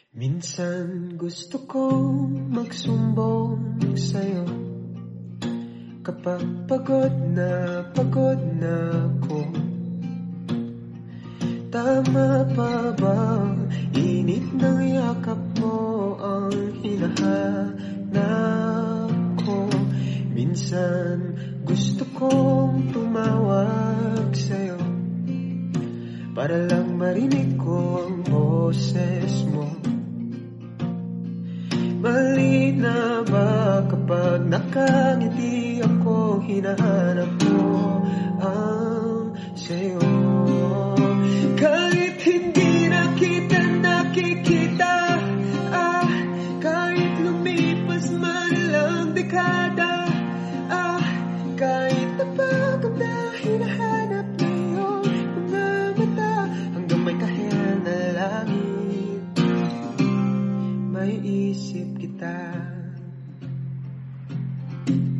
Minsan gusto kong magsumbong sa'yo kapag pagod na ako. Tama pa ba? Init ng yakap mo ang hinahanap ko. Minsan gusto kong tumawag sa'yo para lang marinig ko ang boses mo. Mali na ba kapag nakangiti ako, hinahanap ko ang sayo? Kahit hindi na kita nakikita, kahit lumipas man lang dekada, kahit napagod na hinahanap na iyong mga mata, hanggang may kahel na langit, may isip kita.